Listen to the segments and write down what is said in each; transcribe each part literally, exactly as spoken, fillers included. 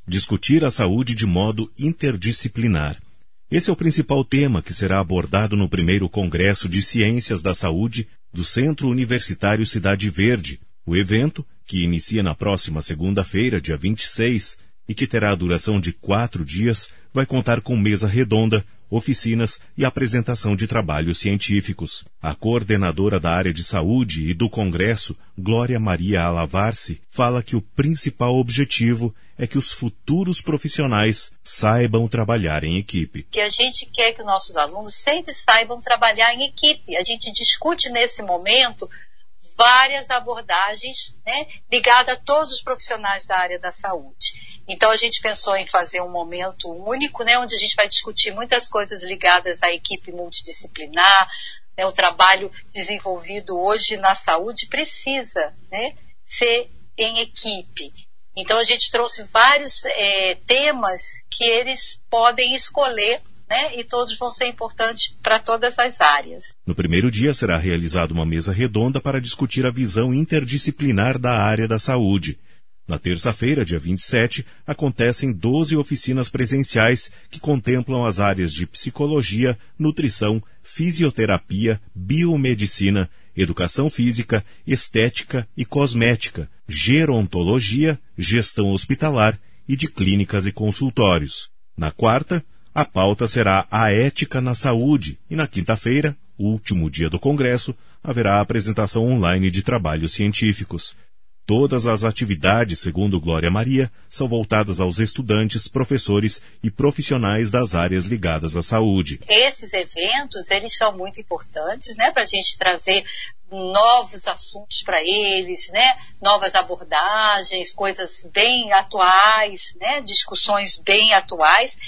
discutir a saúde de modo interdisciplinar. Esse é o principal tema que será abordado no primeiro Congresso de Ciências da Saúde do Centro Universitário Cidade Verde. O evento, que inicia na próxima segunda-feira, dia vinte e seis, e que terá a duração de quatro dias, vai contar com mesa redonda, oficinas e apresentação de trabalhos científicos. A coordenadora da área de saúde e do Congresso, Glória Maria Alavarce, fala que o principal objetivo é que os futuros profissionais saibam trabalhar em equipe. Que a gente quer que nossos alunos sempre saibam trabalhar em equipe. A gente discute nesse momento várias abordagens, né, ligadas a todos os profissionais da área da saúde. Então a gente pensou em fazer um momento único, né, onde a gente vai discutir muitas coisas ligadas à equipe multidisciplinar, né, o trabalho desenvolvido hoje na saúde precisa, né, ser em equipe. Então a gente trouxe vários é, temas que eles podem escolher, né, e todos vão ser importantes para todas as áreas. No primeiro dia será realizada uma mesa redonda para discutir a visão interdisciplinar da área da saúde. Na terça-feira, dia vinte e sete, acontecem doze oficinas presenciais que contemplam as áreas de psicologia, nutrição, fisioterapia, biomedicina, educação física, estética e cosmética, gerontologia, gestão hospitalar e de clínicas e consultórios. Na quarta, a pauta será a ética na saúde e na quinta-feira, último dia do Congresso, haverá a apresentação online de trabalhos científicos. Todas as atividades, segundo Glória Maria, são voltadas aos estudantes, professores e profissionais das áreas ligadas à saúde. Esses eventos, eles são muito importantes, né, para a gente trazer novos assuntos para eles, né, novas abordagens, coisas bem atuais, né, discussões bem atuais.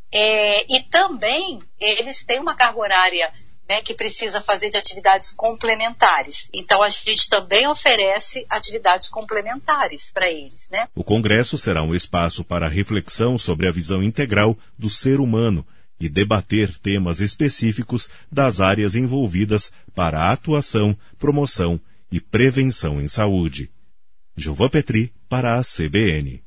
É, e também eles têm uma carga horária, né, que precisa fazer de atividades complementares. Então a gente também oferece atividades complementares para eles, né? O Congresso será um espaço para reflexão sobre a visão integral do ser humano e debater temas específicos das áreas envolvidas para a atuação, promoção e prevenção em saúde. Gilvan Petri para a C B N.